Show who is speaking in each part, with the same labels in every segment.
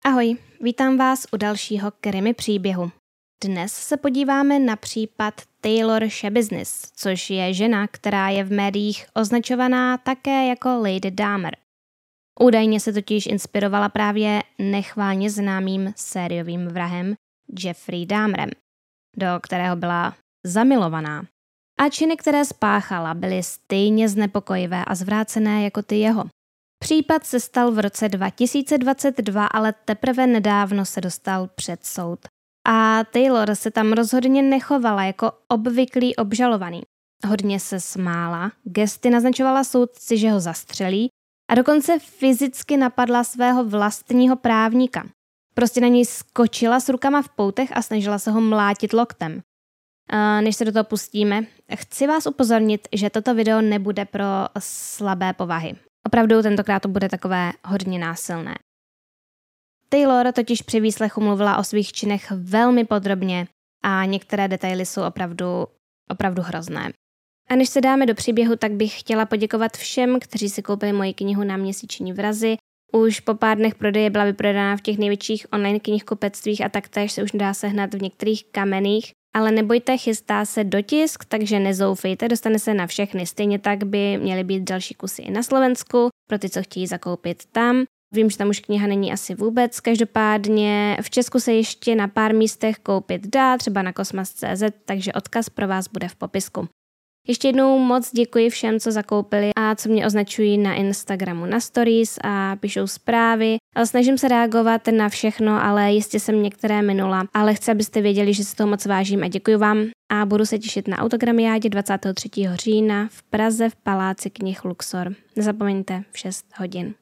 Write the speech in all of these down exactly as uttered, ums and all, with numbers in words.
Speaker 1: Ahoj, vítám vás u dalšího krimi příběhu. Dnes se podíváme na případ Taylor Schabusiness, což je žena, která je v médiích označovaná také jako Lady Dahmer. Údajně se totiž inspirovala právě nechválně známým sériovým vrahem Jeffrey Dahmerem, do kterého byla zamilovaná. A činy, které spáchala, byly stejně znepokojivé a zvrácené jako ty jeho. Případ se stal v roce dva tisíce dvacet dva, ale teprve nedávno se dostal před soud. A Taylor se tam rozhodně nechovala jako obvyklý obžalovaný. Hodně se smála, gesty naznačovala soudci, že ho zastřelí a dokonce fyzicky napadla svého vlastního právníka. Prostě na něj skočila s rukama v poutech a snažila se ho mlátit loktem. A než se do toho pustíme, chci vás upozornit, že toto video nebude pro slabé povahy. Opravdu tentokrát to bude takové hodně násilné. Taylor totiž při výslechu mluvila o svých činech velmi podrobně a některé detaily jsou opravdu, opravdu hrozné. A než se dáme do příběhu, tak bych chtěla poděkovat všem, kteří si koupili moji knihu Na měsíční vrazy. Už po pár dnech prodeje byla vyprodána v těch největších online knihkupectvích a taktéž se už dá sehnat v některých kamenných. Ale nebojte, chystá se dotisk, takže nezoufejte, dostane se na všechny. Stejně tak by měly být další kusy i na Slovensku, pro ty, co chtějí zakoupit tam. Vím, že tam už kniha není asi vůbec, každopádně v Česku se ještě na pár místech koupit dá, třeba na kosmas tečka cé zet, takže odkaz pro vás bude v popisku. Ještě jednou moc děkuji všem, co zakoupili a co mě označují na Instagramu na stories a píšou zprávy. Snažím se reagovat na všechno, ale jistě jsem některé minula, ale chci, abyste věděli, že si toho moc vážím a děkuji vám a budu se těšit na autogramiádě dvacátého třetího října v Praze v Paláci knih Luxor. Nezapomeňte v šest hodin.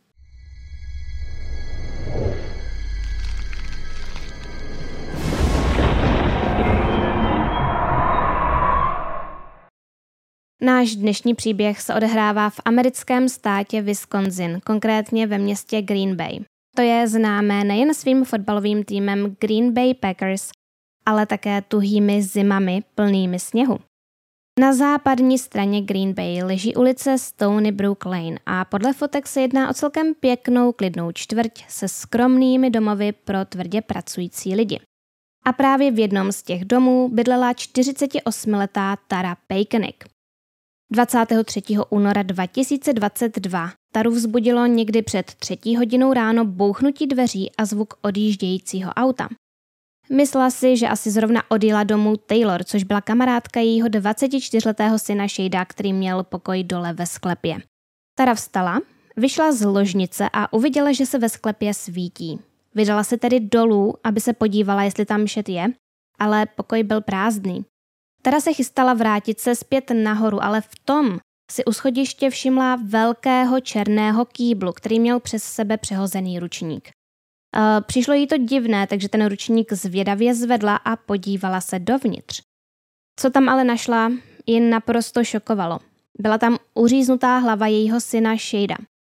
Speaker 1: Náš dnešní příběh se odehrává v americkém státě Wisconsin, konkrétně ve městě Green Bay. To je známé nejen svým fotbalovým týmem Green Bay Packers, ale také tuhými zimami plnými sněhu. Na západní straně Green Bay leží ulice Stony Brook Lane a podle fotek se jedná o celkem pěknou klidnou čtvrť se skromnými domovy pro tvrdě pracující lidi. A právě v jednom z těch domů bydlela čtyřicetiosmiletá Tara Pakenik. dvacátého třetího února dva tisíce dvacet dva Taru vzbudilo někdy před třetí hodinou ráno bouchnutí dveří a zvuk odjíždějícího auta. Myslela si, že asi zrovna odjela domů Taylor, což byla kamarádka jejího dvacetičtyřletého syna Shada, který měl pokoj dole ve sklepě. Tara vstala, vyšla z ložnice a uviděla, že se ve sklepě svítí. Vydala se tedy dolů, aby se podívala, jestli tam šet je, ale pokoj byl prázdný. Tara se chystala vrátit se zpět nahoru, ale v tom si u schodiště všimla velkého černého kýblu, který měl přes sebe přehozený ručník. E, přišlo jí to divné, takže ten ručník zvědavě zvedla a podívala se dovnitř. Co tam ale našla, ji naprosto šokovalo. Byla tam uříznutá hlava jejího syna Shada.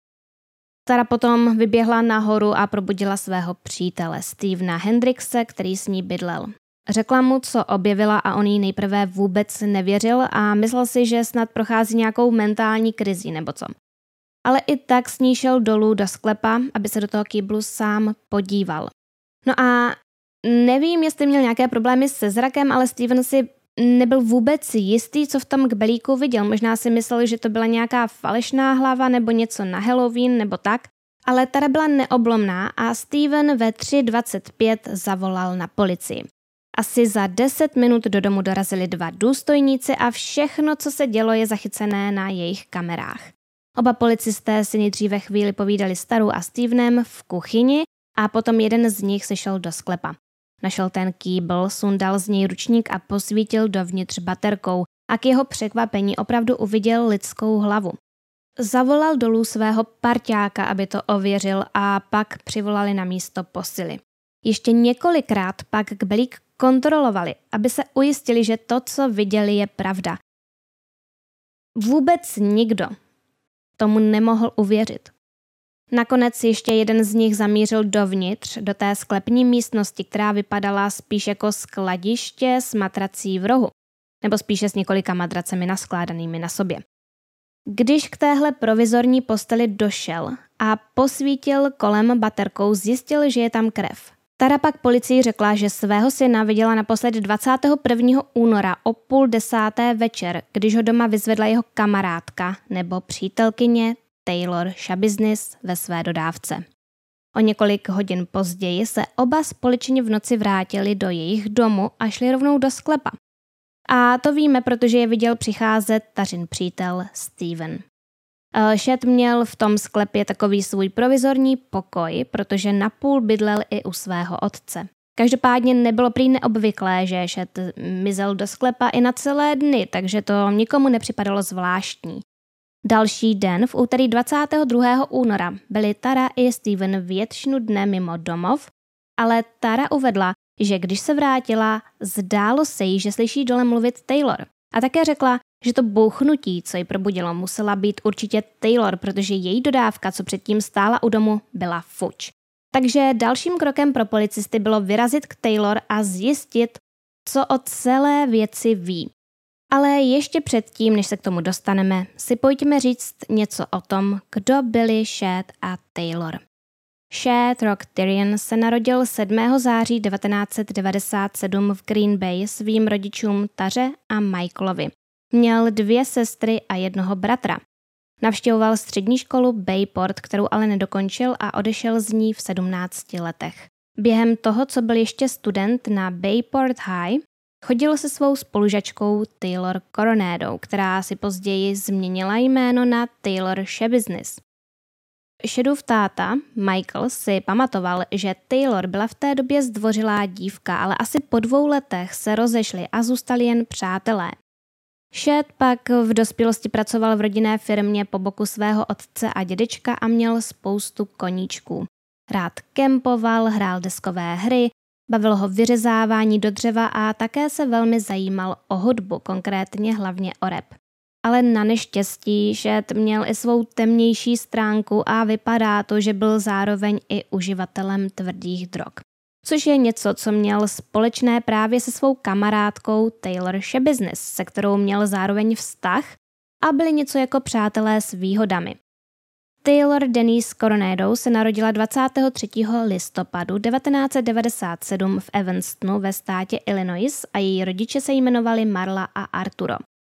Speaker 1: Tara potom vyběhla nahoru a probudila svého přítele Stevena Hendrickse, který s ní bydlel. Řekla mu, co objevila a on jí nejprve vůbec nevěřil a myslel si, že snad prochází nějakou mentální krizí nebo co. Ale i tak s ní šel dolů do sklepa, aby se do toho kýblu sám podíval. No a nevím, jestli měl nějaké problémy se zrakem, ale Steven si nebyl vůbec jistý, co v tom kbelíku viděl. Možná si myslel, že to byla nějaká falešná hlava nebo něco na Halloween nebo tak. Ale Tara byla neoblomná a Steven ve tři dvacet pět zavolal na policii. Asi za deset minut do domu dorazili dva důstojníci a všechno, co se dělo, je zachycené na jejich kamerách. Oba policisté si nejdříve chvíli povídali s Tarou a Stevenem v kuchyni a potom jeden z nich se šel do sklepa. Našel ten kýbl, sundal z něj ručník a posvítil dovnitř baterkou a k jeho překvapení opravdu uviděl lidskou hlavu. Zavolal dolů svého parťáka, aby to ověřil a pak přivolali na místo posily. Ještě několikrát pak kbelík kontrolovali, aby se ujistili, že to, co viděli, je pravda. Vůbec nikdo tomu nemohl uvěřit. Nakonec ještě jeden z nich zamířil dovnitř, do té sklepní místnosti, která vypadala spíš jako skladiště s matrací v rohu, nebo spíše s několika madracemi naskládanými na sobě. Když k téhle provizorní posteli došel a posvítil kolem baterkou, zjistil, že je tam krev. Tara pak policii řekla, že svého syna viděla naposledy dvacátého prvního února o půl desáté večer, když ho doma vyzvedla jeho kamarádka nebo přítelkyně Taylor Shabusiness ve své dodávce. O několik hodin později se oba společně v noci vrátili do jejich domu a šli rovnou do sklepa. A to víme, protože je viděl přicházet Tařin přítel Steven. Shed měl v tom sklepě takový svůj provizorní pokoj, protože napůl bydlel i u svého otce. Každopádně nebylo prý neobvyklé, že Shed mizel do sklepa i na celé dny, takže to nikomu nepřipadalo zvláštní. Další den, v úterý dvacátého druhého února, byli Tara i Steven většinu dne mimo domov, ale Tara uvedla, že když se vrátila, zdálo se jí, že slyší dole mluvit Taylor. A také řekla, že to bouchnutí, co ji probudilo, musela být určitě Taylor, protože její dodávka, co předtím stála u domu, byla fuč. Takže dalším krokem pro policisty bylo vyrazit k Taylor a zjistit, co o celé věci ví. Ale ještě předtím, než se k tomu dostaneme, si pojďme říct něco o tom, kdo byli Shed a Taylor. Shed Rock Tyrion se narodil sedmého září devatenáct set devadesát sedm v Green Bay svým rodičům Taře a Michaelovi. Měl dvě sestry a jednoho bratra. Navštěvoval střední školu Bayport, kterou ale nedokončil a odešel z ní v sedmnácti letech. Během toho, co byl ještě student na Bayport High, chodil se svou spolužačkou Taylor Coronado, která si později změnila jméno na Taylor Shabusiness. Shedův táta, Michael, si pamatoval, že Taylor byla v té době zdvořilá dívka, ale asi po dvou letech se rozešli a zůstali jen přátelé. Shed pak v dospělosti pracoval v rodinné firmě po boku svého otce a dědečka a měl spoustu koníčků. Rád kempoval, hrál deskové hry, bavilo ho vyřezávání do dřeva a také se velmi zajímal o hudbu, konkrétně hlavně o rap. Ale na neštěstí Shed měl i svou temnější stránku a vypadá to, že byl zároveň i uživatelem tvrdých drog. Což je něco, co měl společné právě se svou kamarádkou Taylor Shabusiness, se kterou měl zároveň vztah a byli něco jako přátelé s výhodami. Taylor Denise Coronado se narodila dvacátého třetího listopadu devatenáct set devadesát sedm v Evanstonu ve státě Illinois a její rodiče se jmenovali Marla a Arturo.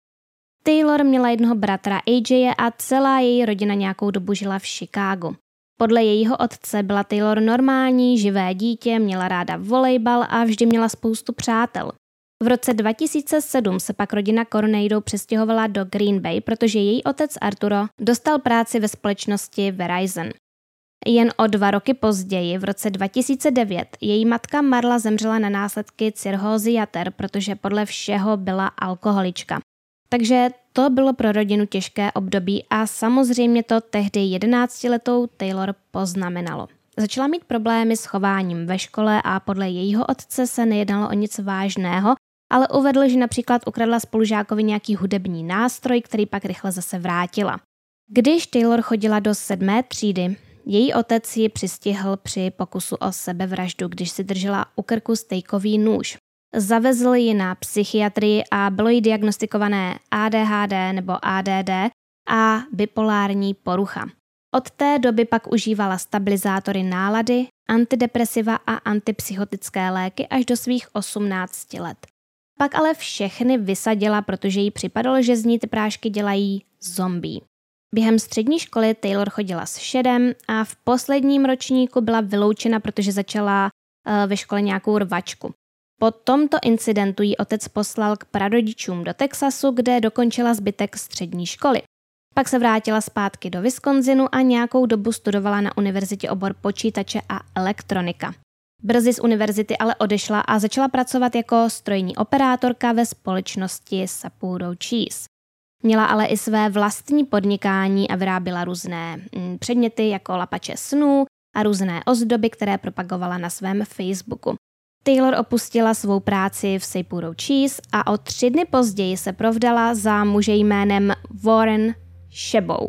Speaker 1: Taylor měla jednoho bratra A J a celá její rodina nějakou dobu žila v Chicagu. Podle jejího otce byla Taylor normální, živé dítě, měla ráda volejbal a vždy měla spoustu přátel. V roce dva tisíce sedm se pak rodina Coronado přestěhovala do Green Bay, protože její otec Arturo dostal práci ve společnosti Verizon. Jen o dva roky později, v roce dva tisíce devět, její matka Marla zemřela na následky cirhózy jater, protože podle všeho byla alkoholička. Takže to bylo pro rodinu těžké období a samozřejmě to tehdy jedenáctiletou Taylor poznamenalo. Začala mít problémy s chováním ve škole a podle jejího otce se nejednalo o nic vážného, ale uvedl, že například ukradla spolužákovi nějaký hudební nástroj, který pak rychle zase vrátila. Když Taylor chodila do sedmé třídy, její otec ji přistihl při pokusu o sebevraždu, když si držela u krku stejkový nůž. Zavezl ji na psychiatrii a bylo jí diagnostikované A D H D nebo A D D a bipolární porucha. Od té doby pak užívala stabilizátory nálady, antidepresiva a antipsychotické léky až do svých osmnácti let. Pak ale všechny vysadila, protože jí připadalo, že z ní ty prášky dělají zombie. Během střední školy Taylor chodila s Shedem a v posledním ročníku byla vyloučena, protože začala uh, ve škole nějakou rvačku. Po tomto incidentu jí otec poslal k prarodičům do Texasu, kde dokončila zbytek střední školy. Pak se vrátila zpátky do Wisconsinu a nějakou dobu studovala na univerzitě obor počítače a elektronika. Brzy z univerzity ale odešla a začala pracovat jako strojní operátorka ve společnosti Sapporo Cheese. Měla ale i své vlastní podnikání a vyráběla různé mm, předměty jako lapače snů a různé ozdoby, které propagovala na svém Facebooku. Taylor opustila svou práci v Sapporo Cheese a o tři dny později se provdala za muže jménem Warren Chabot.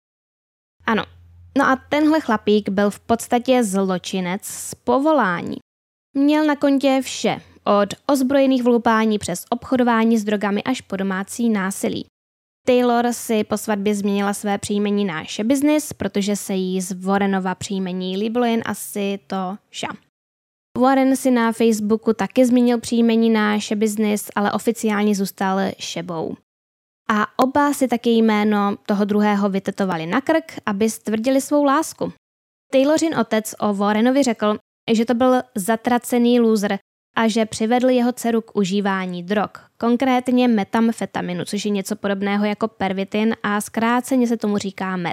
Speaker 1: Ano, no a tenhle chlapík byl v podstatě zločinec z povolání. Měl na kontě vše, od ozbrojených vlupání přes obchodování s drogami až po domácí násilí. Taylor si po svatbě změnila své příjmení na She Business, protože se jí z Warrenova příjmení líbilo jen asi to Sha. Warren si na Facebooku taky změnil příjmení na She Business, ale oficiálně zůstal Shebou. A oba si taky jméno toho druhého vytetovali na krk, aby stvrdili svou lásku. Taylorin otec o Warrenovi řekl, že to byl zatracený loser a že přivedl jeho dceru k užívání drog, konkrétně metamfetaminu, což je něco podobného jako pervitin a zkráceně se tomu říká met.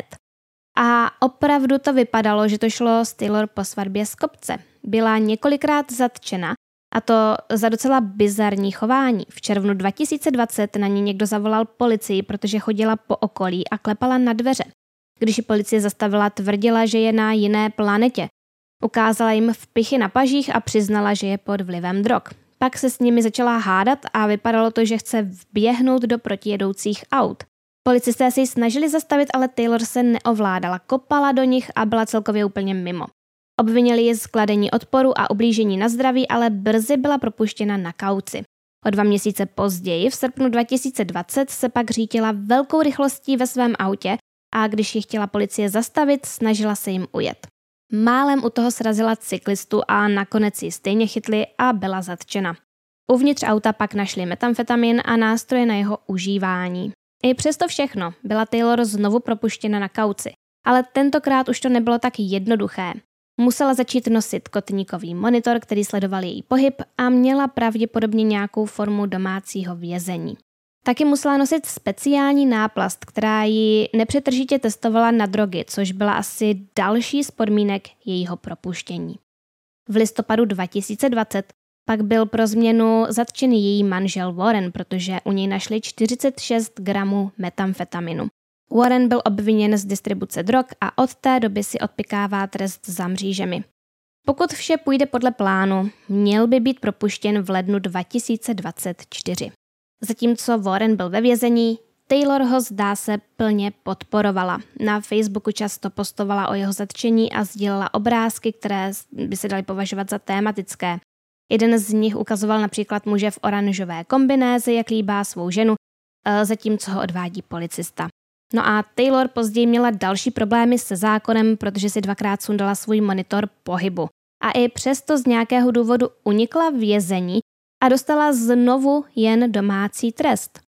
Speaker 1: A opravdu to vypadalo, že to šlo z Taylor po svatbě z kopce. Byla několikrát zatčena, a to za docela bizarní chování. V červnu dva tisíce dvacet na ní někdo zavolal policii, protože chodila po okolí a klepala na dveře. Když ji policie zastavila, tvrdila, že je na jiné planetě. Ukázala jim vpichy na pažích a přiznala, že je pod vlivem drog. Pak se s nimi začala hádat a vypadalo to, že chce vběhnout do protijedoucích aut. Policisté se ji snažili zastavit, ale Taylor se neovládala, kopala do nich a byla celkově úplně mimo. Obvinili ji z kladení odporu a ublížení na zdraví, ale brzy byla propuštěna na kauci. O dva měsíce později, v srpnu dva tisíce dvacet, se pak řítila velkou rychlostí ve svém autě a když ji chtěla policie zastavit, snažila se jim ujet. Málem u toho srazila cyklistu a nakonec ji stejně chytli a byla zatčena. Uvnitř auta pak našli metamfetamin a nástroje na jeho užívání. I přesto všechno byla Taylor znovu propuštěna na kauci, ale tentokrát už to nebylo tak jednoduché. Musela začít nosit kotníkový monitor, který sledoval její pohyb a měla pravděpodobně nějakou formu domácího vězení. Taky musela nosit speciální náplast, která ji nepřetržitě testovala na drogy, což byla asi další z podmínek jejího propuštění. V listopadu dva tisíce dvacet pak byl pro změnu zatčený její manžel Warren, protože u něj našli čtyřicet šest gramů metamfetaminu. Warren byl obviněn z distribuce drog a od té doby si odpykává trest za mřížemi. Pokud vše půjde podle plánu, měl by být propuštěn v lednu dva tisíce dvacet čtyři. Zatímco Warren byl ve vězení, Taylor ho zdá se plně podporovala. Na Facebooku často postovala o jeho zatčení a sdílela obrázky, které by se daly považovat za tématické. Jeden z nich ukazoval například muže v oranžové kombinézi, jak líbá svou ženu, zatímco ho odvádí policista. No a Taylor později měla další problémy se zákonem, protože si dvakrát sundala svůj monitor pohybu. A i přesto z nějakého důvodu unikla vězení a dostala znovu jen domácí trest.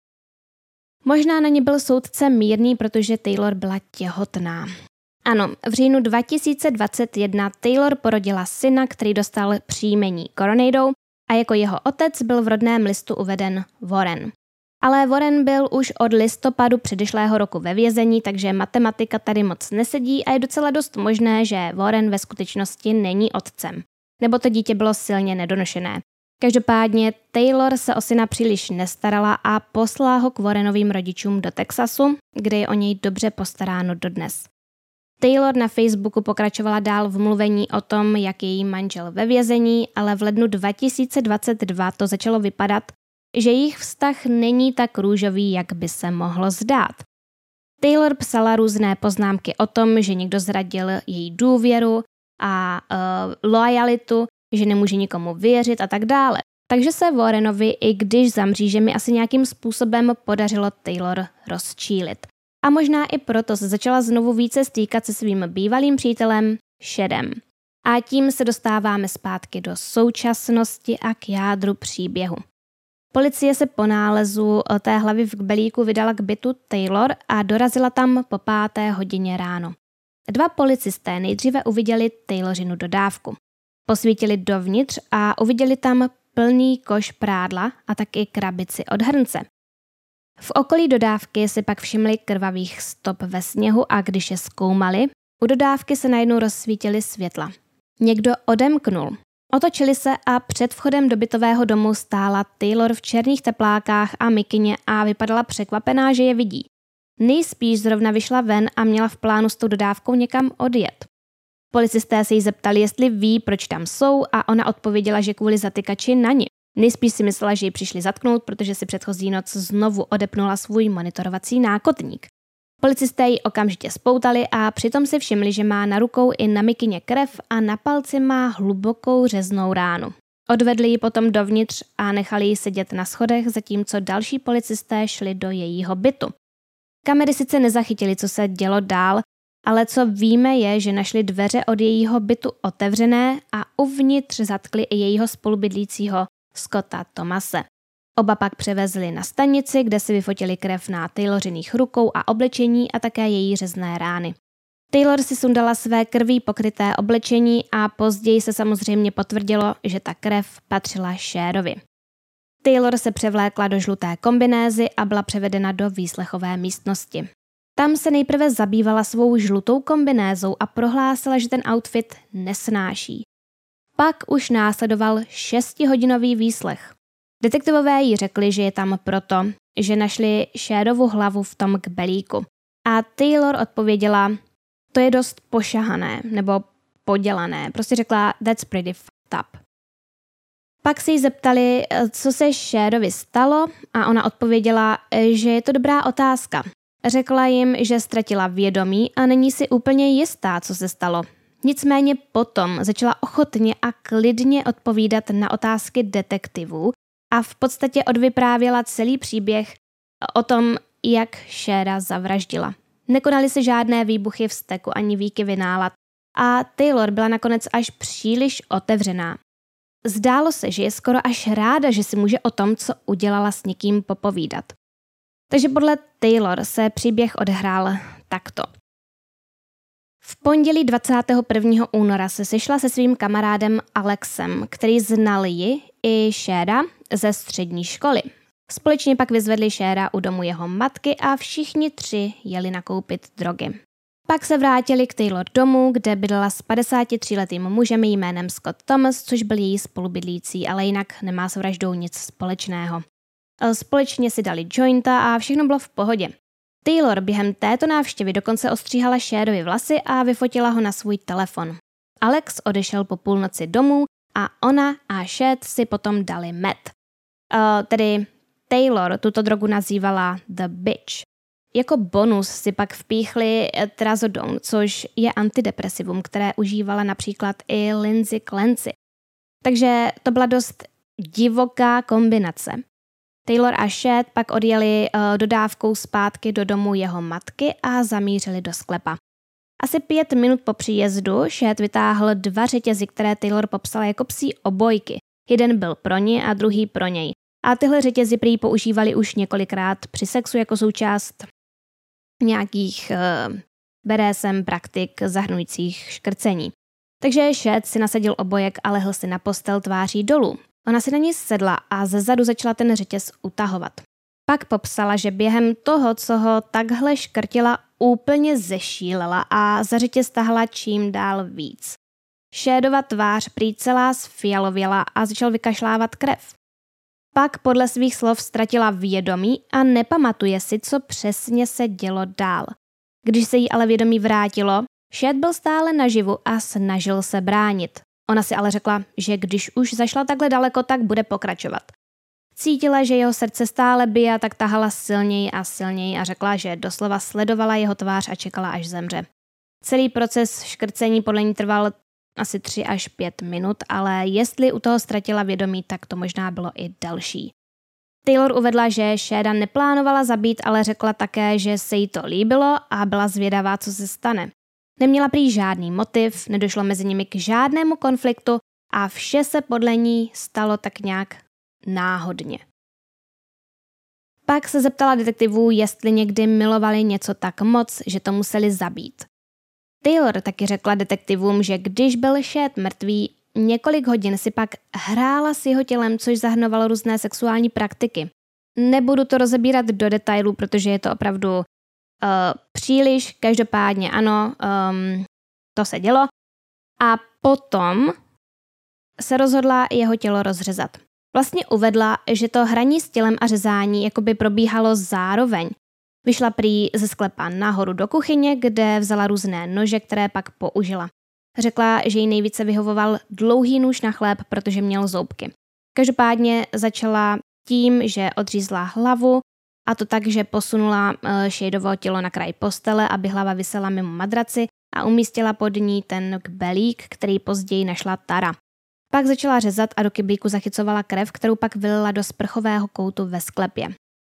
Speaker 1: Možná na ní byl soudce mírný, protože Taylor byla těhotná. Ano, v říjnu dva tisíce dvacet jedna Taylor porodila syna, který dostal příjmení Coronado a jako jeho otec byl v rodném listu uveden Warren. Ale Warren byl už od listopadu předešlého roku ve vězení, takže matematika tady moc nesedí a je docela dost možné, že Warren ve skutečnosti není otcem. Nebo to dítě bylo silně nedonošené. Každopádně Taylor se o syna příliš nestarala a poslala ho k Warrenovým rodičům do Texasu, kde je o něj dobře postaráno dodnes. Taylor na Facebooku pokračovala dál v mluvení o tom, jak je její manžel ve vězení, ale v lednu dva tisíce dvacet dva to začalo vypadat, že jejich vztah není tak růžový, jak by se mohlo zdát. Taylor psala různé poznámky o tom, že někdo zradil její důvěru a uh, loajalitu, že nemůže nikomu věřit a tak dále. Takže se Warrenovi, i když za mřížemi, asi nějakým způsobem podařilo Taylor rozčílit. A možná i proto se začala znovu více stýkat se svým bývalým přítelem Shedem. A tím se dostáváme zpátky do současnosti a k jádru příběhu. Policie se po nálezu té hlavy v kbelíku vydala k bytu Taylor a dorazila tam po páté hodině ráno. Dva policisté nejdříve uviděli Taylorinu dodávku. Posvítili dovnitř a uviděli tam plný koš prádla a taky krabici od hrnce. V okolí dodávky si pak všimli krvavých stop ve sněhu a když je zkoumali, u dodávky se najednou rozsvítily světla. Někdo odemknul. Otočili se a před vchodem do bytového domu stála Taylor v černých teplákách a mikině a vypadala překvapená, že je vidí. Nejspíš zrovna vyšla ven a měla v plánu s tou dodávkou někam odjet. Policisté se jí zeptali, jestli ví, proč tam jsou, a ona odpověděla, že kvůli zatykači na ni. Nejspíš si myslela, že ji přišli zatknout, protože si předchozí noc znovu odepnula svůj monitorovací nákotník. Policisté ji okamžitě spoutali a přitom si všimli, že má na rukou i na mikině krev a na palci má hlubokou řeznou ránu. Odvedli ji potom dovnitř a nechali ji sedět na schodech, zatímco další policisté šli do jejího bytu. Kamery sice nezachytily, co se dělo dál, ale co víme je, že našli dveře od jejího bytu otevřené a uvnitř zatkli i jejího spolubydlícího Scotta Thomase. Oba pak převezli na stanici, kde si vyfotili krev na Tayloriných rukou a oblečení a také její řezné rány. Taylor si sundala své krví pokryté oblečení a později se samozřejmě potvrdilo, že ta krev patřila Sherovi. Taylor se převlékla do žluté kombinézy a byla převedena do výslechové místnosti. Tam se nejprve zabývala svou žlutou kombinézou a prohlásila, že ten outfit nesnáší. Pak už následoval šestihodinový výslech. Detektivové jí řekli, že je tam proto, že našli Sherovu hlavu v tom kbelíku. A Taylor odpověděla, to je dost pošahané nebo podělané. Prostě řekla, that's pretty fucked up. Pak se jí zeptali, co se Sherovi stalo a ona odpověděla, že je to dobrá otázka. Řekla jim, že ztratila vědomí a není si úplně jistá, co se stalo. Nicméně potom začala ochotně a klidně odpovídat na otázky detektivů a v podstatě odvyprávěla celý příběh o tom, jak Shera zavraždila. Nekonaly se žádné výbuchy v steku ani výkyvy nálad a Taylor byla nakonec až příliš otevřená. Zdálo se, že je skoro až ráda, že si může o tom, co udělala, s někým popovídat. Takže podle Taylor se příběh odehrál takto. V pondělí dvacátého prvního února se sešla se svým kamarádem Alexem, který znal ji i Shera ze střední školy. Společně pak vyzvedli Shera u domu jeho matky a všichni tři jeli nakoupit drogy. Pak se vrátili k Taylor domů, kde bydlela s padesátitříletým mužem jménem Scott Thomas, což byl její spolubydlící, ale jinak nemá s vraždou nic společného. Společně si dali jointa a všechno bylo v pohodě. Taylor během této návštěvy dokonce ostříhala Sherovi vlasy a vyfotila ho na svůj telefon. Alex odešel po půlnoci domů a ona a Shed si potom dali meth. Uh, tedy Taylor tuto drogu nazývala The Bitch. Jako bonus si pak vpíchli trazodone, což je antidepresivum, které užívala například i Lindsay Clancy. Takže to byla dost divoká kombinace. Taylor a Shed pak odjeli uh, dodávkou zpátky do domu jeho matky a zamířili do sklepa. Asi pět minut po příjezdu Shed vytáhl dva řetězy, které Taylor popsala jako psí obojky. Jeden byl pro ní a druhý pro něj. A tyhle řetězy prý používali už několikrát při sexu jako součást nějakých uh, bé dé es em praktik zahrnujících škrcení. Takže Shed si nasadil obojek a lehl si na postel tváří dolů. Ona si na ní sedla a zezadu začala ten řetěz utahovat. Pak popsala, že během toho, co ho takhle škrtila, úplně zešílela a za řetěz tahla čím dál víc. Shedova tvář prý celá sfialověla a začal vykašlávat krev. Pak podle svých slov ztratila vědomí a nepamatuje si, co přesně se dělo dál. Když se jí ale vědomí vrátilo, Shed byl stále naživu a snažil se bránit. Ona si ale řekla, že když už zašla takhle daleko, tak bude pokračovat. Cítila, že jeho srdce stále bije, tak tahala silněji a silněji a řekla, že doslova sledovala jeho tvář a čekala, až zemře. Celý proces škrcení podle ní trval asi tři až pět minut, ale jestli u toho ztratila vědomí, tak to možná bylo i delší. Taylor uvedla, že Sheda neplánovala zabít, ale řekla také, že se jí to líbilo a byla zvědavá, co se stane. Neměla prý žádný motiv, nedošlo mezi nimi k žádnému konfliktu a vše se podle ní stalo tak nějak náhodně. Pak se zeptala detektivů, jestli někdy milovali něco tak moc, že to museli zabít. Taylor taky řekla detektivům, že když byl Shed mrtvý, několik hodin si pak hrála s jeho tělem, což zahrnovalo různé sexuální praktiky. Nebudu to rozebírat do detailů, protože je to opravdu uh, příliš, každopádně ano, um, to se dělo. A potom se rozhodla jeho tělo rozřezat. Vlastně uvedla, že to hraní s tělem a řezání jakoby probíhalo zároveň. Vyšla prý ze sklepa nahoru do kuchyně, kde vzala různé nože, které pak použila. Řekla, že jí nejvíce vyhovoval dlouhý nůž na chléb, protože měl zoubky. Každopádně začala tím, že odřízla hlavu, a to tak, že posunula Shadovo tělo na kraj postele, aby hlava visela mimo madraci a umístila pod ní ten kbelík, který později našla Tara. Pak začala řezat a do kyblíku zachycovala krev, kterou pak vylila do sprchového koutu ve sklepě.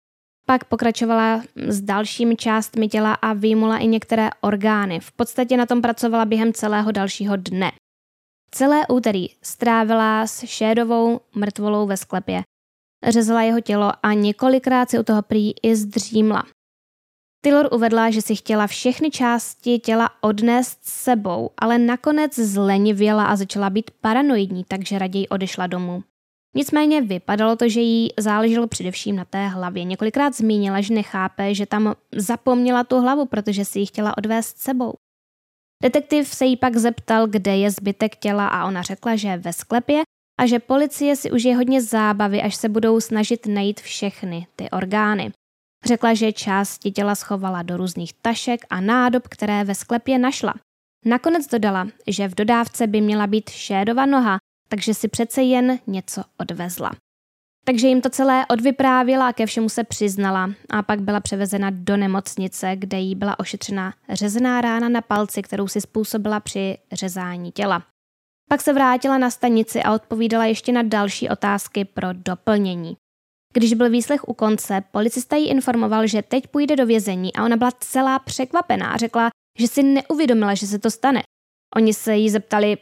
Speaker 1: Pak pokračovala s dalšími částmi těla a vyjmula i některé orgány. V podstatě na tom pracovala během celého dalšího dne. Celé úterý strávila s Shadovou mrtvolou ve sklepě. Řezala jeho tělo a několikrát si u toho prý i zdřímla. Taylor uvedla, že si chtěla všechny části těla odnést s sebou, ale nakonec zlenivěla a začala být paranoidní, takže raději odešla domů. Nicméně vypadalo to, že jí záleželo především na té hlavě. Několikrát zmínila, že nechápe, že tam zapomněla tu hlavu, protože si ji chtěla odvést s sebou. Detektiv se jí pak zeptal, kde je zbytek těla a ona řekla, že je ve sklepě a že policie si užije hodně zábavy, až se budou snažit najít všechny ty orgány. Řekla, že části těla schovala do různých tašek a nádob, které ve sklepě našla. Nakonec dodala, že v dodávce by měla být Shadova noha, takže si přece jen něco odvezla. Takže jim to celé odvyprávila a ke všemu se přiznala a pak byla převezena do nemocnice, kde jí byla ošetřena řezaná rána na palci, kterou si způsobila při řezání těla. Pak se vrátila na stanici a odpovídala ještě na další otázky pro doplnění. Když byl výslech u konce, policista jí informoval, že teď půjde do vězení a ona byla celá překvapená a řekla, že si neuvědomila, že se to stane. Oni se jí zeptali,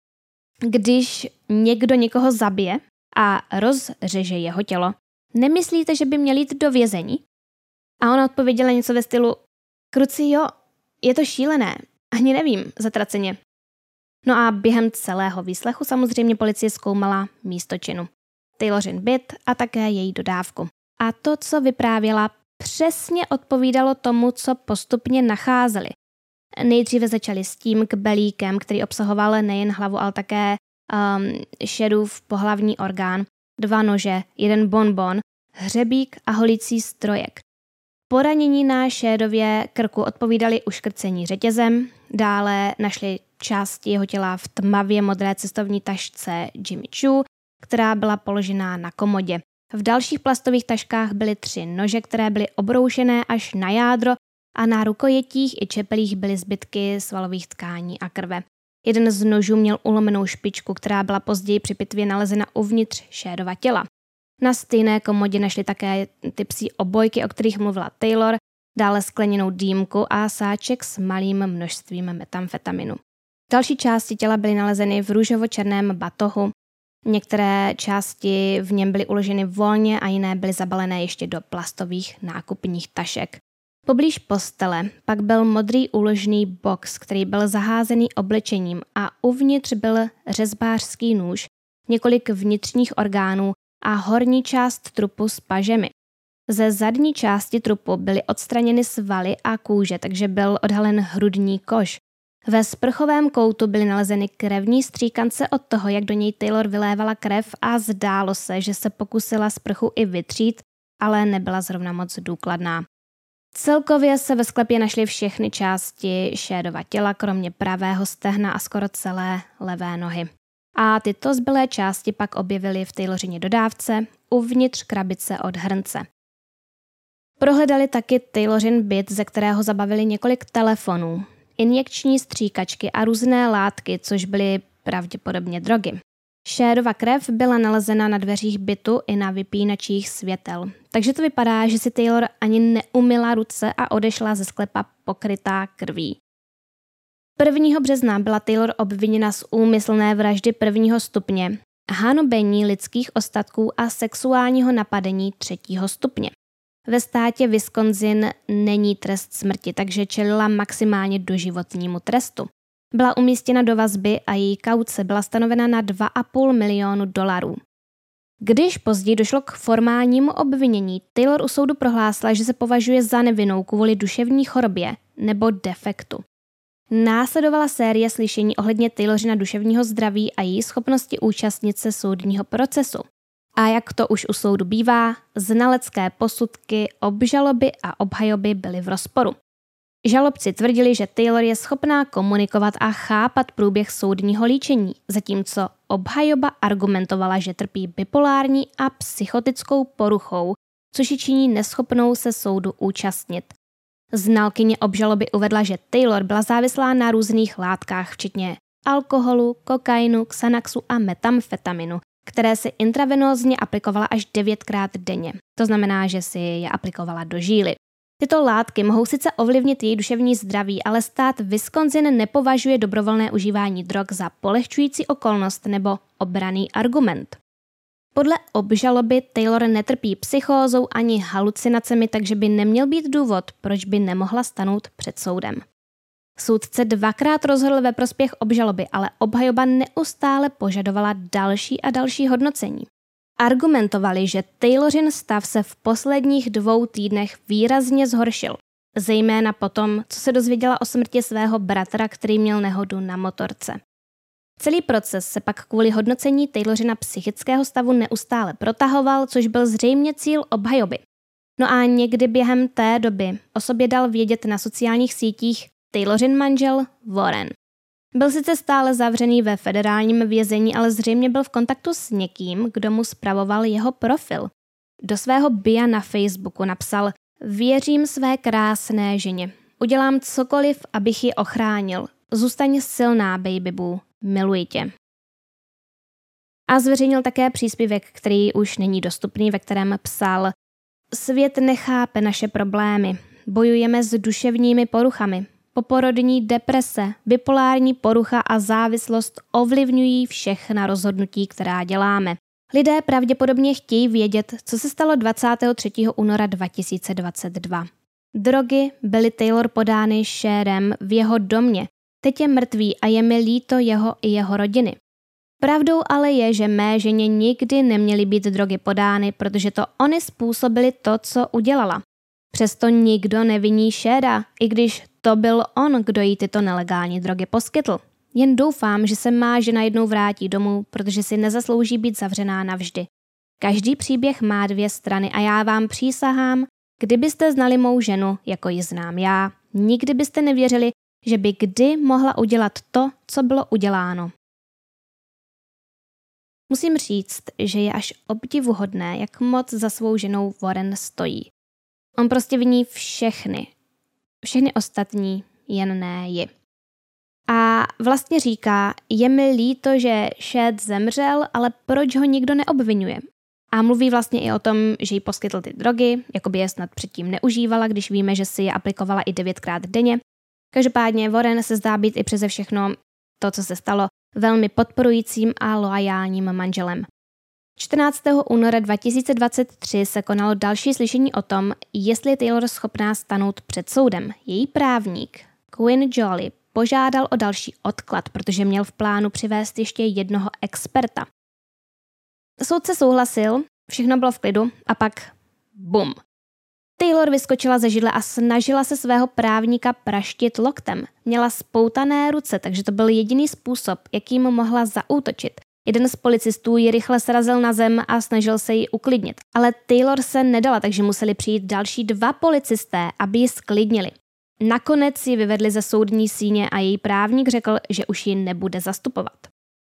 Speaker 1: když někdo někoho zabije a rozřeže jeho tělo, nemyslíte, že by měl jít do vězení? A ona odpověděla něco ve stylu, kruci jo, je to šílené, ani nevím, zatraceně. No a během celého výslechu samozřejmě policie zkoumala místo činu. Taylorin byt a také její dodávku. A to, co vyprávěla, přesně odpovídalo tomu, co postupně nacházeli. Nejdříve začali s tím kbelíkem, který obsahoval nejen hlavu, ale také um, Shadův pohlavní orgán, dva nože, jeden bonbon, hřebík a holící strojek. Poranění na Shadově krku odpovídaly uškrcení řetězem, dále našli části jeho těla v tmavě modré cestovní tašce Jimmy Choo, která byla položená na komodě. V dalších plastových taškách byly tři nože, které byly obroušené až na jádro a na rukojetích i čepelích byly zbytky svalových tkání a krve. Jeden z nožů měl ulomenou špičku, která byla později při pitvě nalezena uvnitř Shadova těla. Na stejné komodě našli také ty psí obojky, o kterých mluvila Taylor, dále skleněnou dýmku a sáček s malým množstvím metamfetaminu. Další části těla byly nalezeny v růžovo-černém batohu. Některé části v něm byly uloženy volně a jiné byly zabalené ještě do plastových nákupních tašek. Poblíž postele pak byl modrý úložný box, který byl zaházený oblečením a uvnitř byl řezbářský nůž, několik vnitřních orgánů a horní část trupu s pažemi. Ze zadní části trupu byly odstraněny svaly a kůže, takže byl odhalen hrudní koš. Ve sprchovém koutu byly nalezeny krevní stříkance od toho, jak do něj Taylor vylévala krev a zdálo se, že se pokusila sprchu i vytřít, ale nebyla zrovna moc důkladná. Celkově se ve sklepě našly všechny části Shadova těla, kromě pravého stehna a skoro celé levé nohy. A tyto zbylé části pak objevily v Taylorině dodávce uvnitř krabice od hrnce. Prohledali taky Taylorin byt, ze kterého zabavili několik telefonů, injekční stříkačky a různé látky, což byly pravděpodobně drogy. Shadova krev byla nalezena na dveřích bytu i na vypínačích světel. Takže to vypadá, že si Taylor ani neumyla ruce a odešla ze sklepa pokrytá krví. prvního března byla Taylor obviněna z úmyslné vraždy prvního stupně, hanobení lidských ostatků a sexuálního napadení třetího stupně. Ve státě Wisconsin není trest smrti, takže čelila maximálně doživotnímu trestu. Byla umístěna do vazby a její kauce byla stanovena na dva a půl milionu dolarů. Když později došlo k formálnímu obvinění, Taylor u soudu prohlásila, že se považuje za nevinnou kvůli duševní chorobě nebo defektu. Následovala série slyšení ohledně Taylorina duševního zdraví a její schopnosti účastnit se soudního procesu. A jak to už u soudu bývá, znalecké posudky, obžaloby a obhajoby byly v rozporu. Žalobci tvrdili, že Taylor je schopná komunikovat a chápat průběh soudního líčení, zatímco obhajoba argumentovala, že trpí bipolární a psychotickou poruchou, což ji činí neschopnou se soudu účastnit. Znalkyně obžaloby uvedla, že Taylor byla závislá na různých látkách, včetně alkoholu, kokainu, xanaxu a metamfetaminu, které si intravenózně aplikovala až devětkrát denně. To znamená, že si je aplikovala do žíly. Tyto látky mohou sice ovlivnit její duševní zdraví, ale stát Wisconsin nepovažuje dobrovolné užívání drog za polehčující okolnost nebo obranný argument. Podle obžaloby Taylor netrpí psychózou ani halucinacemi, takže by neměl být důvod, proč by nemohla stanout před soudem. Soudce dvakrát rozhodl ve prospěch obžaloby, ale obhajoba neustále požadovala další a další hodnocení. Argumentovali, že Taylorin stav se v posledních dvou týdnech výrazně zhoršil, zejména po tom, co se dozvěděla o smrti svého bratra, který měl nehodu na motorce. Celý proces se pak kvůli hodnocení Taylorina psychického stavu neustále protahoval, což byl zřejmě cíl obhajoby. No a někdy během té doby o sobě dal vědět na sociálních sítích Taylorin manžel Warren. Byl sice stále zavřený ve federálním vězení, ale zřejmě byl v kontaktu s někým, kdo mu spravoval jeho profil. Do svého bio na Facebooku napsal: "Věřím své krásné ženě. Udělám cokoliv, abych ji ochránil. Zůstaň silná, baby boo. Miluji tě." A zveřejnil také příspěvek, který už není dostupný, ve kterém psal: "Svět nechápe naše problémy. Bojujeme s duševními poruchami. Poporodní deprese, bipolární porucha a závislost ovlivňují všechna rozhodnutí, která děláme. Lidé pravděpodobně chtějí vědět, co se stalo dvacátého třetího února dva tisíce dvacet dva. Drogy byly Taylor podány Sherem v jeho domě. Teď je mrtvý a je mi líto jeho i jeho rodiny. Pravdou ale je, že mé ženě nikdy neměly být drogy podány, protože to oni způsobili to, co udělala. Přesto nikdo neviní Shera, i když to byl on, kdo jí tyto nelegální drogy poskytl. Jen doufám, že se má žena jednou vrátí domů, protože si nezaslouží být zavřená navždy. Každý příběh má dvě strany a já vám přísahám, kdybyste znali mou ženu, jako ji znám já, nikdy byste nevěřili, že by kdy mohla udělat to, co bylo uděláno." Musím říct, že je až obdivuhodné, jak moc za svou ženou Warren stojí. On prostě viní všechny. Všechny ostatní, jen ne ji. A vlastně říká: "Je mi líto, že Shed zemřel, ale proč ho nikdo neobvinuje?" A mluví vlastně i o tom, že jí poskytl ty drogy, jako by je snad předtím neužívala, když víme, že si je aplikovala i devětkrát denně. Každopádně Warren se zdá být i přeze všechno to, co se stalo, velmi podporujícím a loajálním manželem. čtrnáctého února dva tisíce dvacet tři se konalo další slyšení o tom, jestli je Taylor schopná stanout před soudem. Její právník, Quinn Jolly, požádal o další odklad, protože měl v plánu přivést ještě jednoho experta. Soudce souhlasil, všechno bylo v klidu a pak bum. Taylor vyskočila ze židle a snažila se svého právníka praštit loktem. Měla spoutané ruce, takže to byl jediný způsob, jakým mohla zaútočit. Jeden z policistů ji rychle srazil na zem a snažil se ji uklidnit. Ale Taylor se nedala, takže museli přijít další dva policisté, aby ji sklidnili. Nakonec ji vyvedli ze soudní síně a její právník řekl, že už ji nebude zastupovat.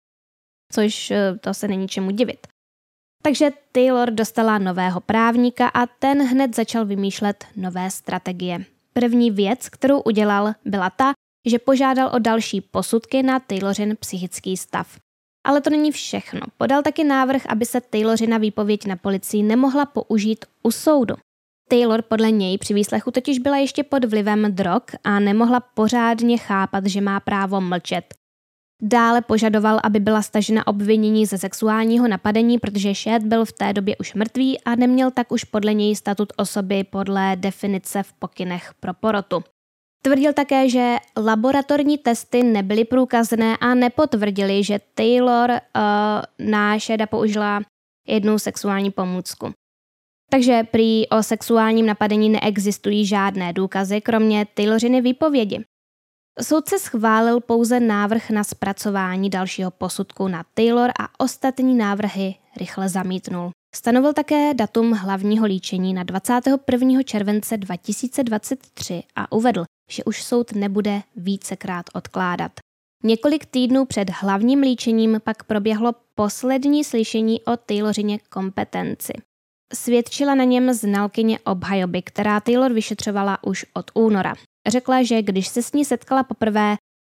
Speaker 1: Což to se není čemu divit. Takže Taylor dostala nového právníka a ten hned začal vymýšlet nové strategie. První věc, kterou udělal, byla ta, že požádal o další posudky na Taylorin psychický stav. Ale to není všechno. Podal taky návrh, aby se Taylorina výpověď na policii nemohla použít u soudu. Taylor podle něj při výslechu totiž byla ještě pod vlivem drog a nemohla pořádně chápat, že má právo mlčet. Dále požadoval, aby byla stažena obvinění ze sexuálního napadení, protože Shed byl v té době už mrtvý a neměl tak už podle něj statut osoby podle definice v pokynech pro porotu. Tvrdil také, že laboratorní testy nebyly průkazné a nepotvrdili, že Taylor uh, na Sheda použila jednu sexuální pomůcku. Takže prý o sexuálním napadení neexistují žádné důkazy, kromě Tayloriny výpovědi. Soudce schválil pouze návrh na zpracování dalšího posudku na Taylor a ostatní návrhy rychle zamítnul. Stanovil také datum hlavního líčení na dvacátého prvního července dva tisíce dvacet tři a uvedl, že už soud nebude vícekrát odkládat. Několik týdnů před hlavním líčením pak proběhlo poslední slyšení o Taylorině kompetenci. Svědčila na něm znalkyně obhajoby, která Taylor vyšetřovala už od února. Řekla, že když se s ní setkala poprvé,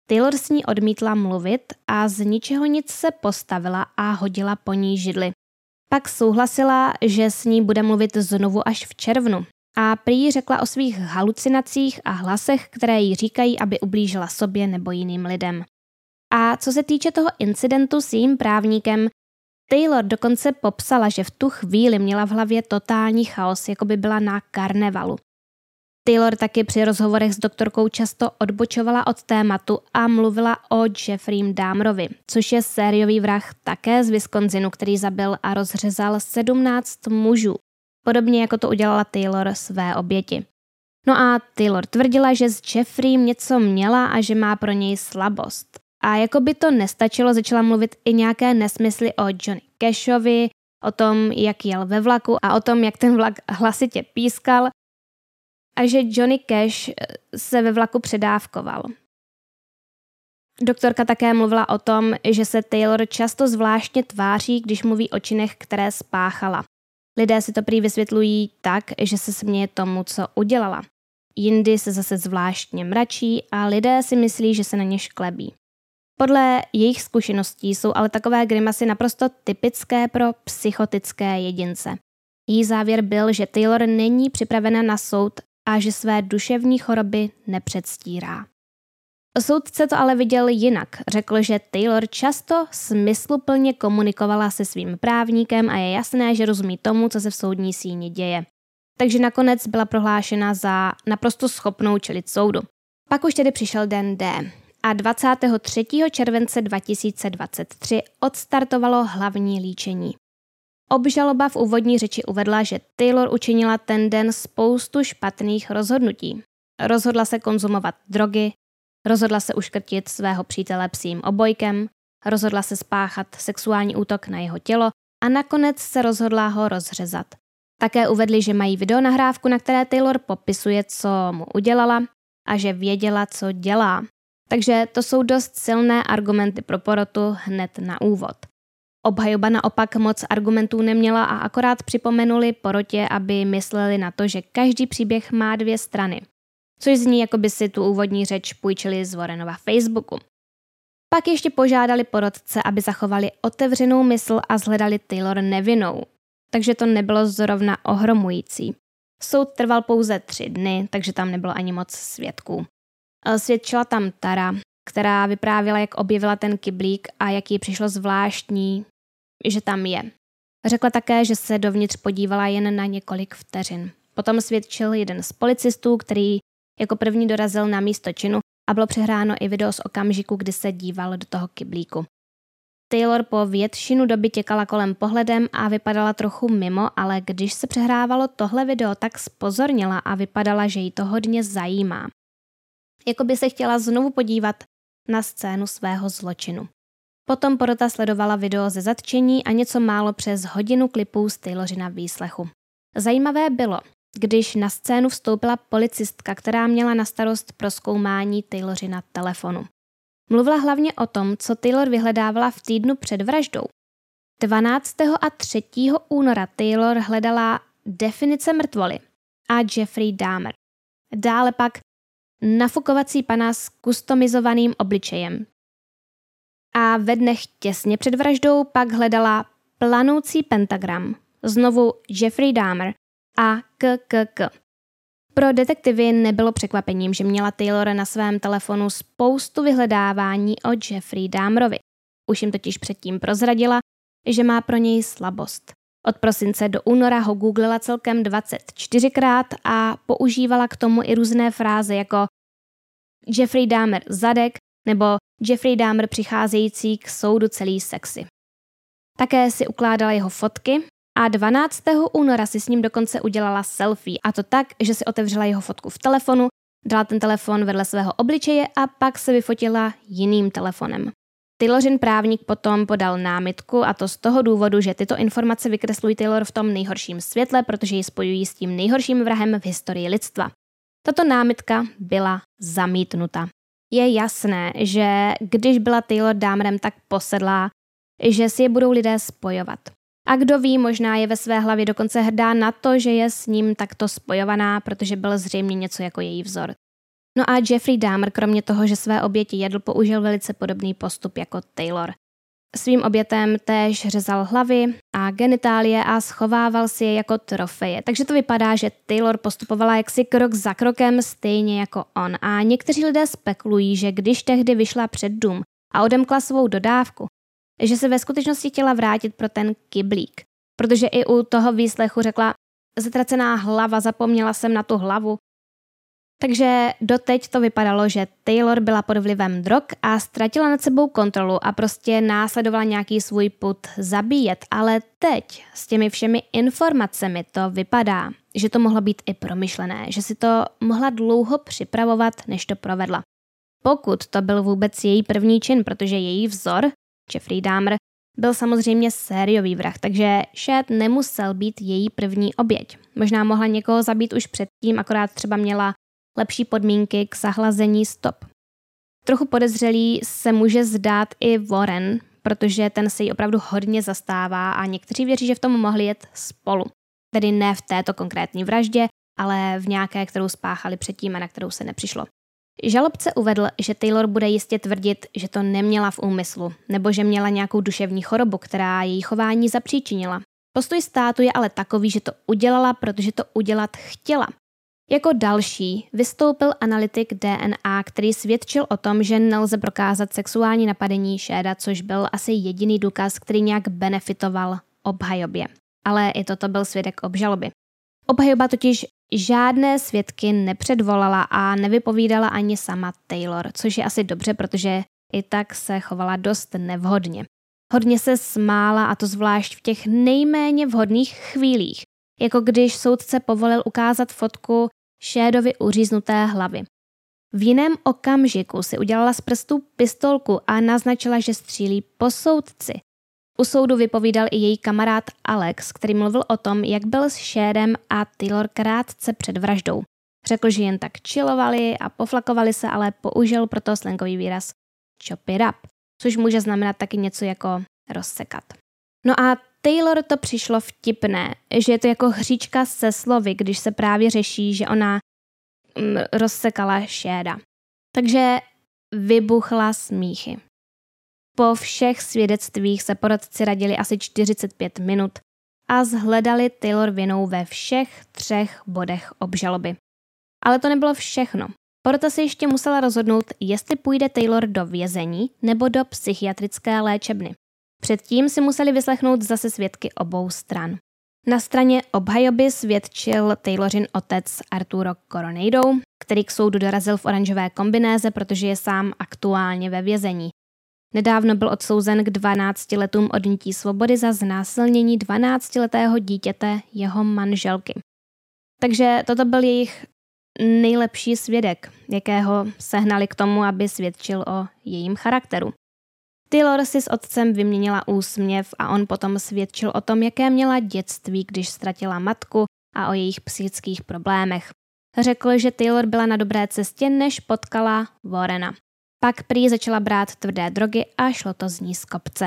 Speaker 1: Taylor s ní odmítla mluvit a z ničeho nic se postavila a hodila po ní židli. Pak souhlasila, že s ní bude mluvit znovu až v červnu a prý řekla o svých halucinacích a hlasech, které jí říkají, aby ublížila sobě nebo jiným lidem. A co se týče toho incidentu s jejím právníkem, Taylor dokonce popsala, že v tu chvíli měla v hlavě totální chaos, jako by byla na karnevalu. Taylor taky při rozhovorech s doktorkou často odbočovala od tématu a mluvila o Jeffreym Dahmerovi, což je sériový vrah také z Wisconsinu, který zabil a rozřezal sedmnáct mužů, podobně jako to udělala Taylor své oběti. No a Taylor tvrdila, že s Jeffreym něco měla a že má pro něj slabost. A jako by to nestačilo, začala mluvit i nějaké nesmysly o Johnny Cashovi, o tom, jak jel ve vlaku a o tom, jak ten vlak hlasitě pískal a že Johnny Cash se ve vlaku předávkoval. Doktorka také mluvila o tom, že se Taylor často zvláštně tváří, když mluví o činech, které spáchala. Lidé si to prý vysvětlují tak, že se směje tomu, co udělala. Jindy se zase zvláštně mračí a lidé si myslí, že se na ně šklebí. Podle jejich zkušeností jsou ale takové grimasy naprosto typické pro psychotické jedince. Její závěr byl, že Taylor není připravena na soud a že své duševní choroby nepředstírá. Soudce to ale viděl jinak. Řekl, že Taylor často smysluplně komunikovala se svým právníkem a je jasné, že rozumí tomu, co se v soudní síni děje. Takže nakonec byla prohlášena za naprosto schopnou čelit soudu. Pak už tedy přišel den D a dvacátého třetího července dva tisíce dvacet tři odstartovalo hlavní líčení. Obžaloba v úvodní řeči uvedla, že Taylor učinila ten den spoustu špatných rozhodnutí. Rozhodla se konzumovat drogy, rozhodla se uškrtit svého přítele psím obojkem, rozhodla se spáchat sexuální útok na jeho tělo a nakonec se rozhodla ho rozřezat. Také uvedli, že mají videonahrávku, na které Taylor popisuje, co mu udělala a že věděla, co dělá. Takže to jsou dost silné argumenty pro porotu hned na úvod. Obhajoba naopak moc argumentů neměla a akorát připomenuli porotě, aby mysleli na to, že každý příběh má dvě strany. Což zní, jako by si tu úvodní řeč půjčili z Warrenova Facebooku. Pak ještě požádali porotce, aby zachovali otevřenou mysl a shledali Taylor nevinnou. Takže to nebylo zrovna ohromující. Soud trval pouze tři dny, takže tam nebylo ani moc svědků. Svědčila tam Tara, která vyprávěla, jak objevila ten kyblík a jak jí přišlo zvláštní, že tam je. Řekla také, že se dovnitř podívala jen na několik vteřin. Potom svědčil jeden z policistů, který jako první dorazil na místo činu a bylo přehráno i video z okamžiku, kdy se díval do toho kyblíku. Taylor po většinu doby těkala kolem pohledem a vypadala trochu mimo, ale když se přehrávalo tohle video, tak zpozornila a vypadala, že jí to hodně zajímá. Jako by se chtěla znovu podívat na scénu svého zločinu. Potom porota sledovala video ze zatčení a něco málo přes hodinu klipů z Taylorina výslechu. Zajímavé bylo, když na scénu vstoupila policistka, která měla na starost prozkoumání Taylorina telefonu. Mluvila hlavně o tom, co Taylor vyhledávala v týdnu před vraždou. dvanáctého a třetího února Taylor hledala definice mrtvoly a Jeffrey Dahmer. Dále pak nafukovací pana s customizovaným obličejem. A ve dnech těsně před vraždou pak hledala planoucí pentagram, znovu Jeffrey Dahmer a K K K. Pro detektivy nebylo překvapením, že měla Taylor na svém telefonu spoustu vyhledávání o Jeffrey Dahmerovi. Už jim totiž předtím prozradila, že má pro něj slabost. Od prosince do února ho googlila celkem dvacet čtyřikrát a používala k tomu i různé fráze jako Jeffrey Dahmer zadek nebo Jeffrey Dahmer přicházející k soudu celý sexy. Také si ukládala jeho fotky a dvanáctého února si s ním dokonce udělala selfie, a to tak, že si otevřela jeho fotku v telefonu, dala ten telefon vedle svého obličeje a pak se vyfotila jiným telefonem. Taylorin právník potom podal námitku, a to z toho důvodu, že tyto informace vykreslují Taylor v tom nejhorším světle, protože ji spojují s tím nejhorším vrahem v historii lidstva. Tato námitka byla zamítnuta. Je jasné, že když byla Taylor Dahmerem tak posedlá, že si je budou lidé spojovat. A kdo ví, možná je ve své hlavě dokonce hrdá na to, že je s ním takto spojovaná, protože byl zřejmě něco jako její vzor. No a Jeffrey Dahmer kromě toho, že své oběti jedl, použil velice podobný postup jako Taylor. Svým obětem též řezal hlavy a genitálie a schovával si je jako trofeje. Takže to vypadá, že Taylor postupovala jaksi krok za krokem stejně jako on. A někteří lidé spekulují, že když tehdy vyšla před dům a odemkla svou dodávku, že se ve skutečnosti chtěla vrátit pro ten kyblík. Protože i u toho výslechu řekla, zatracená hlava, zapomněla jsem na tu hlavu. Takže doteď to vypadalo, že Taylor byla pod vlivem drog a ztratila nad sebou kontrolu a prostě následovala nějaký svůj pud zabíjet. Ale teď s těmi všemi informacemi to vypadá, že to mohlo být i promyšlené, že si to mohla dlouho připravovat, než to provedla. Pokud to byl vůbec její první čin, protože její vzor, Jeffrey Dahmer, byl samozřejmě sériový vrah, takže Shad nemusel být její první oběť. Možná mohla někoho zabít už předtím, akorát třeba měla lepší podmínky k zahlazení stop. Trochu podezřelý se může zdát i Warren, protože ten se jí opravdu hodně zastává a někteří věří, že v tom mohli jet spolu. Tedy ne v této konkrétní vraždě, ale v nějaké, kterou spáchali předtím a na kterou se nepřišlo. Žalobce uvedl, že Taylor bude jistě tvrdit, že to neměla v úmyslu, nebo že měla nějakou duševní chorobu, která její chování zapříčinila. Postoj státu je ale takový, že to udělala, protože to udělat chtěla. Jako další vystoupil analytik D N A, který svědčil o tom, že nelze prokázat sexuální napadení Shada, což byl asi jediný důkaz, který nějak benefitoval obhajobě. Ale i toto byl svědek obžaloby. Obhajoba totiž žádné svědky nepředvolala a nevypovídala ani sama Taylor, což je asi dobře, protože i tak se chovala dost nevhodně. Hodně se smála, a to zvlášť v těch nejméně vhodných chvílích, jako když soudce povolil ukázat fotku Shadovi uříznuté hlavy. V jiném okamžiku si udělala z prstů pistolku a naznačila, že střílí po soudci. U soudu vypovídal i její kamarád Alex, který mluvil o tom, jak byl s Shadem a Taylor krátce před vraždou. Řekl, že jen tak chillovali a poflakovali se, ale použil proto slangový výraz chop it up, což může znamenat taky něco jako rozsekat. No a Taylor to přišlo vtipné, že je to jako hříčka se slovy, když se právě řeší, že ona mm, rozsekala Shada. Takže vybuchla smíchy. Po všech svědectvích se porotci radili asi čtyřicet pět minut a shledali Taylor vinou ve všech třech bodech obžaloby. Ale to nebylo všechno. Porota se ještě musela rozhodnout, jestli půjde Taylor do vězení nebo do psychiatrické léčebny. Předtím si museli vyslechnout zase svědky obou stran. Na straně obhajoby svědčil Taylorin otec Arturo Coronado, který k soudu dorazil v oranžové kombinéze, protože je sám aktuálně ve vězení. Nedávno byl odsouzen k dvanácti letům odnětí svobody za znásilnění dvanáctiletého dítěte jeho manželky. Takže toto byl jejich nejlepší svědek, jakého sehnali k tomu, aby svědčil o jejím charakteru. Taylor si s otcem vyměnila úsměv a on potom svědčil o tom, jaké měla dětství, když ztratila matku, a o jejich psychických problémech. Řekl, že Taylor byla na dobré cestě, než potkala Warrena. Pak prý začala brát tvrdé drogy a šlo to z ní z kopce.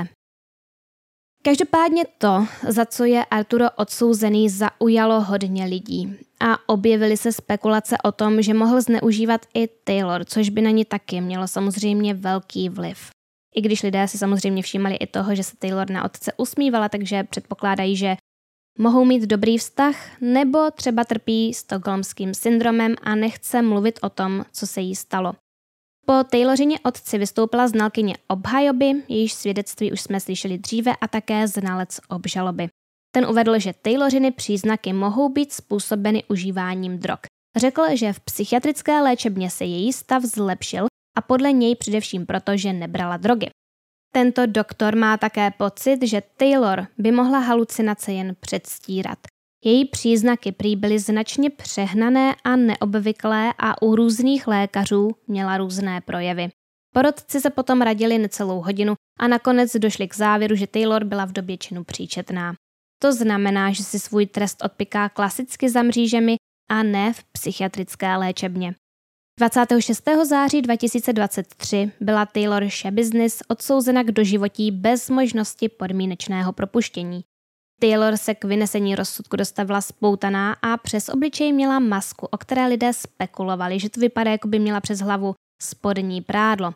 Speaker 1: Každopádně to, za co je Arturo odsouzený, zaujalo hodně lidí a objevily se spekulace o tom, že mohl zneužívat i Taylor, což by na ní taky mělo samozřejmě velký vliv. I když lidé si samozřejmě všímali i toho, že se Taylor na otce usmívala, takže předpokládají, že mohou mít dobrý vztah, nebo třeba trpí stockholmským syndromem a nechce mluvit o tom, co se jí stalo. Po Taylorině otci vystoupila znalkyně obhajoby, jejíž svědectví už jsme slyšeli dříve, a také znalec obžaloby. Ten uvedl, že Tayloriny příznaky mohou být způsobeny užíváním drog. Řekl, že v psychiatrické léčebně se její stav zlepšil a podle něj především proto, že nebrala drogy. Tento doktor má také pocit, že Taylor by mohla halucinace jen předstírat. Její příznaky prý byly značně přehnané a neobvyklé a u různých lékařů měla různé projevy. Porotci se potom radili necelou hodinu a nakonec došli k závěru, že Taylor byla v době činu příčetná. To znamená, že si svůj trest odpiká klasicky za mřížemi a ne v psychiatrické léčebně. dvacátého šestého září dva tisíce dvacet tři byla Taylor Schabusiness odsouzena k doživotí bez možnosti podmínečného propuštění. Taylor se k vynesení rozsudku dostavila spoutaná a přes obličej měla masku, o které lidé spekulovali, že to vypadá, jako by měla přes hlavu spodní prádlo.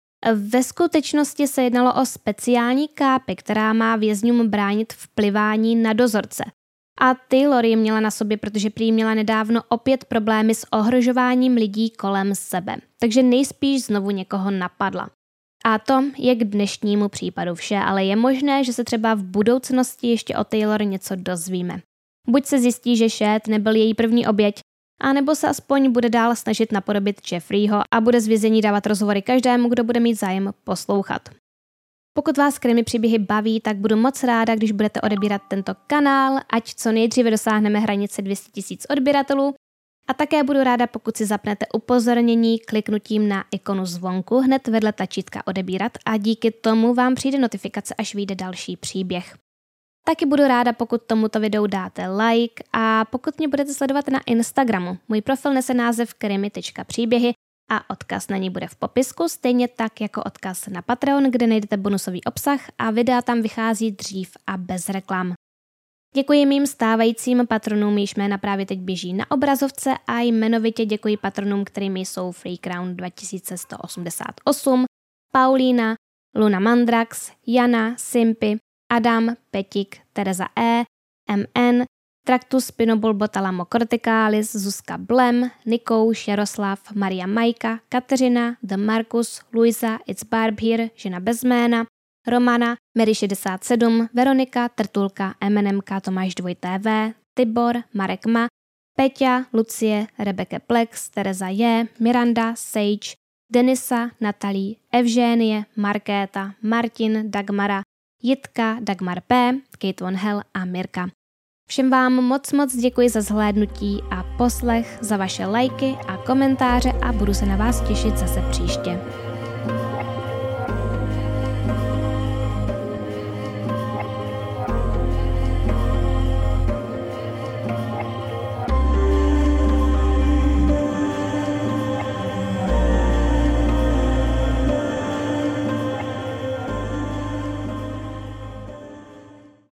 Speaker 1: Ve skutečnosti se jednalo o speciální kápi, která má vězňům bránit vplivání na dozorce. A Taylor ji měla na sobě, protože prý měla nedávno opět problémy s ohrožováním lidí kolem sebe, takže nejspíš znovu někoho napadla. A to je k dnešnímu případu vše, ale je možné, že se třeba v budoucnosti ještě o Taylor něco dozvíme. Buď se zjistí, že Shad nebyl její první oběť, anebo se aspoň bude dál snažit napodobit Jeffreyho a bude z vězení dávat rozhovory každému, kdo bude mít zájem poslouchat. Pokud vás krimi příběhy baví, tak budu moc ráda, když budete odebírat tento kanál, ať co nejdříve dosáhneme hranice dvě stě tisíc odběratelů. A také budu ráda, pokud si zapnete upozornění kliknutím na ikonu zvonku hned vedle tlačítka odebírat a díky tomu vám přijde notifikace, až vyjde další příběh. Taky budu ráda, pokud tomuto videu dáte like a pokud mě budete sledovat na Instagramu. Můj profil nese název krimi tečka příběhy a odkaz na ní bude v popisku, stejně tak jako odkaz na Patreon, kde najdete bonusový obsah a videa tam vychází dřív a bez reklam. Děkuji mým stávajícím patronům, jejichž jména právě teď běží na obrazovce a jmenovitě děkuji patronům, kterými jsou Free Crown dva tisíce sto osmdesát osm, Paulína, Luna Mandrax, Jana, Simpy, Adam, Petik, Tereza E, M N, Tractus Spinobulbotalamo corticalis, Zuzka Blem, Nikouš, Jaroslav, Maria Majka, Kateřina, The Marcus, Luisa, It's Barb Here, žena bez jména, Romana, Mary šedesát sedm, Veronika, Trtulka, M N M K, Tomáš dvojité V, Tibor, Marek Ma, Peťa, Lucie, Rebeke Plex, Tereza J, Miranda, Sage, Denisa, Natalie, Evžénie, Markéta, Martin, Dagmara, Jitka, Dagmar P, Kate Von Hell a Mirka. Všem vám moc moc děkuji za zhlédnutí a poslech, za vaše lajky a komentáře a budu se na vás těšit zase příště.